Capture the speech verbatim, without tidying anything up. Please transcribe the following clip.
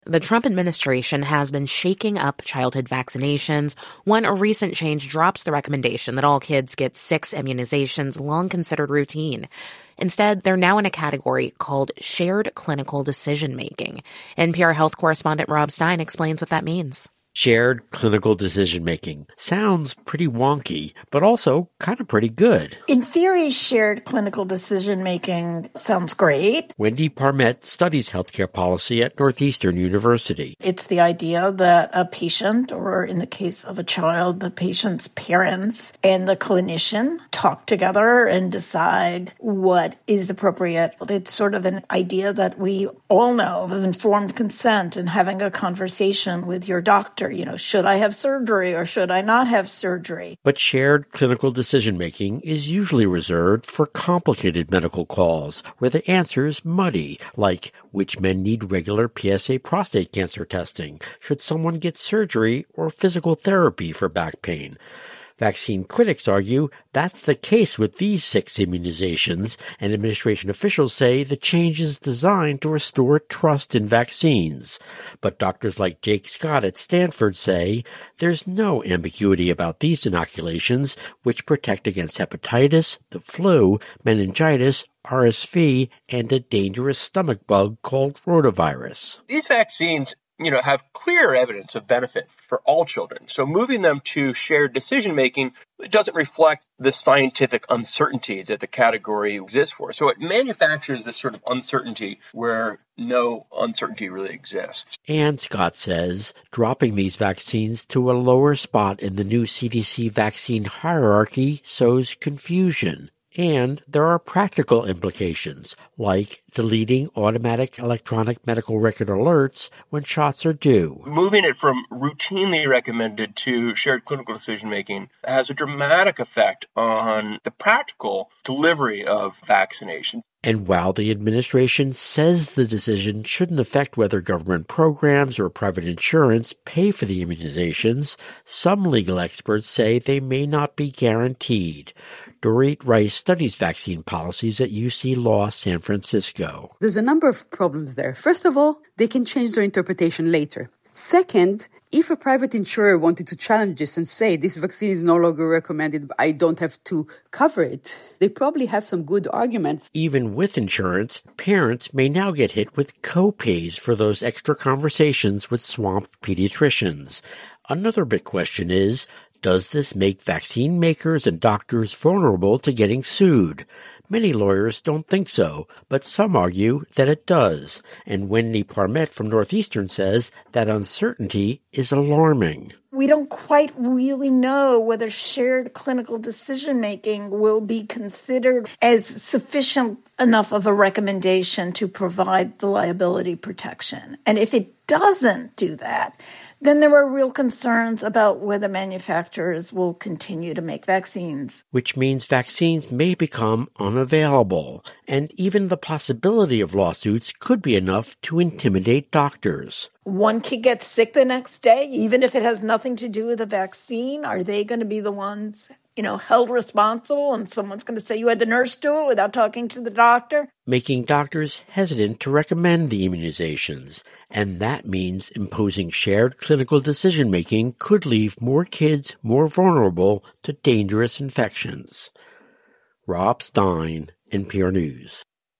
The Trump administration has been shaking up childhood vaccinations. One recent change drops the recommendation that all kids get six immunizations, long considered routine. Instead, they're now in a category called shared clinical decision-making. N P R health correspondent Rob Stein explains what that means. Shared clinical decision-making sounds pretty wonky, but also kind of pretty good. In theory, shared clinical decision-making sounds great. Wendy Parmet studies healthcare policy at Northeastern University. It's the idea that a patient, or in the case of a child, the patient's parents and the clinician talk together and decide what is appropriate. It's sort of an idea that we all know of informed consent and having a conversation with your doctor. You know, should I have surgery or should I not have surgery? But shared clinical decision-making is usually reserved for complicated medical calls where the answer is muddy, like which men need regular P S A prostate cancer testing, should someone get surgery or physical therapy for back pain. Vaccine critics argue that's the case with these six immunizations, and administration officials say the change is designed to restore trust in vaccines. But doctors like Jake Scott at Stanford say there's no ambiguity about these inoculations, which protect against hepatitis, the flu, meningitis, R S V, and a dangerous stomach bug called rotavirus. These vaccines you know, have clear evidence of benefit for all children. So moving them to shared decision-making doesn't reflect the scientific uncertainty that the category exists for. So it manufactures this sort of uncertainty where no uncertainty really exists. And Scott says dropping these vaccines to a lower spot in the new C D C vaccine hierarchy sows confusion. And there are practical implications, like deleting automatic electronic medical record alerts when shots are due. Moving it from routinely recommended to shared clinical decision-making has a dramatic effect on the practical delivery of vaccination. And while the administration says the decision shouldn't affect whether government programs or private insurance pay for the immunizations, some legal experts say they may not be guaranteed. Dorit Rice studies vaccine policies at U C Law San Francisco. There's a number of problems there. First of all, they can change their interpretation later. Second, if a private insurer wanted to challenge this and say this vaccine is no longer recommended, I don't have to cover it, they probably have some good arguments. Even with insurance, parents may now get hit with co-pays for those extra conversations with swamped pediatricians. Another big question is, does this make vaccine makers and doctors vulnerable to getting sued? Many lawyers don't think so, but some argue that it does. And Wendy Parmet from Northeastern says that uncertainty is alarming. We don't quite really know whether shared clinical decision-making will be considered as sufficient enough of a recommendation to provide the liability protection. And if it doesn't do that, then there are real concerns about whether manufacturers will continue to make vaccines. Which means vaccines may become unavailable, and even the possibility of lawsuits could be enough to intimidate doctors. One kid gets sick the next day, even if it has nothing to do with the vaccine. Are they going to be the ones, you know, held responsible, and someone's going to say you had the nurse do it without talking to the doctor? Making doctors hesitant to recommend the immunizations. And that means imposing shared clinical decision-making could leave more kids more vulnerable to dangerous infections. Rob Stein, N P R News.